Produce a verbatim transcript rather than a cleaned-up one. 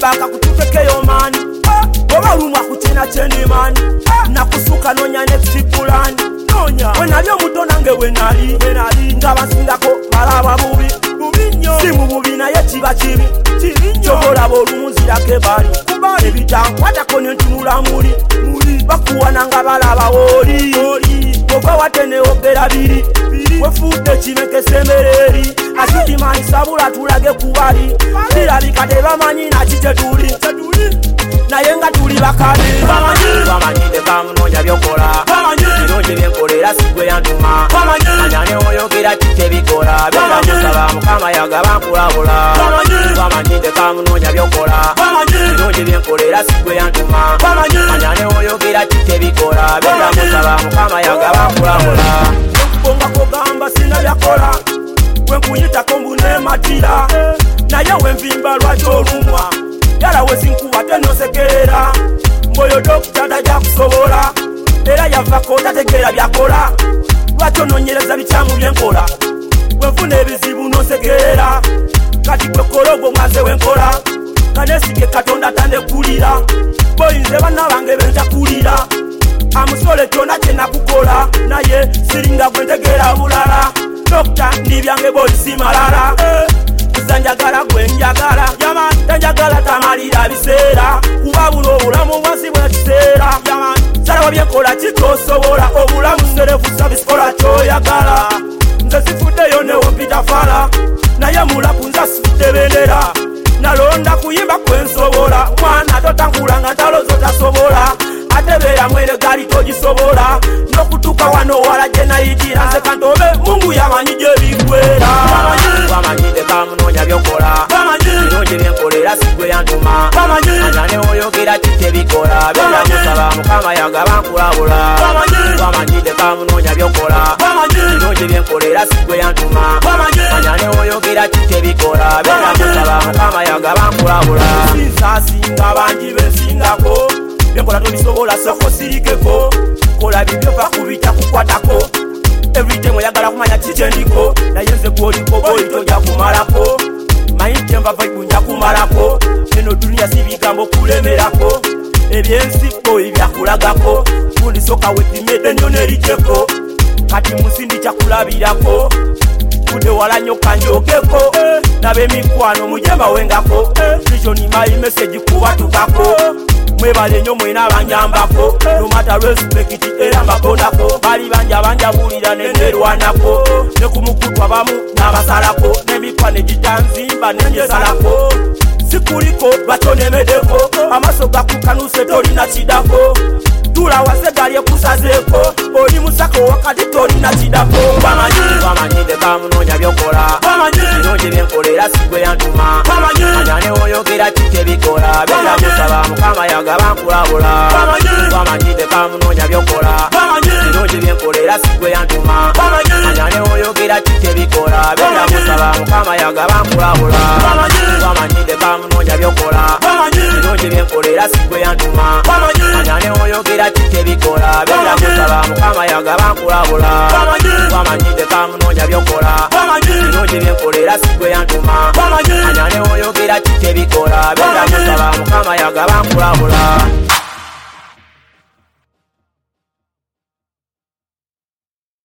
baka kututekeyo mani oba lumwa kuchena chendi mani nakusuka nonya next plan nonya wenalyo muto nange wenali wenali ngabasingako balaba bubi bubinyo simu bubi naye kiba kibi kyobola bolumuzira kebali ebitankwata kono ntunula muli bakuwana nga balaba woli ova watene ogera biri wefude kimekesembereri asitimani sabula tulage kubali birabika tebamanyi naki kyetuli naye nga tuli bakale bamanyide bamunonya byokola birungi byenkolera sigwe yantuma anyane oyogera kitebikola byamusaba mukama yagaba nkulabula bamanyide bamunonya byokola birungi byenkolera sigwe yantuma anyane oyogera kitebikola byamusaba mukama yagaba nkulabula okubonga kogamba sina byakola wenkuyitako mbune matira naye wenvimba lwaki olumwa yala wesinkuba tenosekerera mboyo dokita tajja kusobola era yavako tategeera byakola lwaki ononyereza bikyamu byenkola wenfuna ebizibu nosekerera kati gwekologo mwaze wenkola kanesige katonda tandekulira boyinze banna bange bentakulira amusole kyona kyenakukola naye siringa gwentegeera bulala dokita ndi byange boyisimalala zanjagala gwenjagala tanjagala tamalira biseera kubabula obulamu bwansi bwekiseera salawa byenkola kitosobola obulamu serefusa bisikola kyoyagala nze sifuddeyo newompitafala naye mulaku nza sifudde bendera nalonda kuyimba kwensobola mwana totangula nga ntalo zotasobola atebeera mwere gali togisobola nokutuka wano wala gye nayitira nze kantobe mungu yamanyi gye bigwera bamanyide bamunonya byokola birungi byenkolera sigwe yantuma anyane oyogera kitebikola byamusaba mukama yagaba nkulabula bamanyide bamunonya byokola birungi byenkolera sigwe yantuma anyane oyogera kitebikola byamusaba mukama yagaba nkulabula sinsasinga bangi bensingako byenkola tobisobola soko sirikeko kola bibyo bakubita kukwatako everytime oyagala kumanya kikyendiko naye nze gwoliko boli tojja kumalako mayite mba vibe nja kumalako eno duniya si bigambo kulemerako ebyensipo ebyakulagako kundisoka wepimede nyo nerijeko kati musindi kyakulabirako kude wala nyo kanjogeko nabemikwano mujemba wengako vision my message kubatukako mwebale nyo mwena banyambako no matter respect era mbakondako bali banja banja bulira nenderwanako ne kumukutwa bamu nabasalako nemikwane gitanzimba nenyesalako sikuliko batonemedeko amaso gakukanuse tolina kidako tula wasegalye kusazeko oli musako wakati tolina kidako bamanyide bamunonya byokola birungi byenkolera sigwe yantuma anyane oyogera kitebikola byamusaba mukama yagaba nkulabula bamanyide bamunonya byokola birungi byenkolera sigwe yantuma anyane oyogera kitebikola byamusaba mukama yagaba nkulabula bamanyide bamunonya byokola birungi byenkolera sigwe yantuma anyane oyogera kitebikola byamusaba mukama yagaba nkulabula bamanyide bamunonya byokola birungi byenkolera sigwe yantuma anyane oyogera kitebikola byamusaba mukama yagaba nkulabula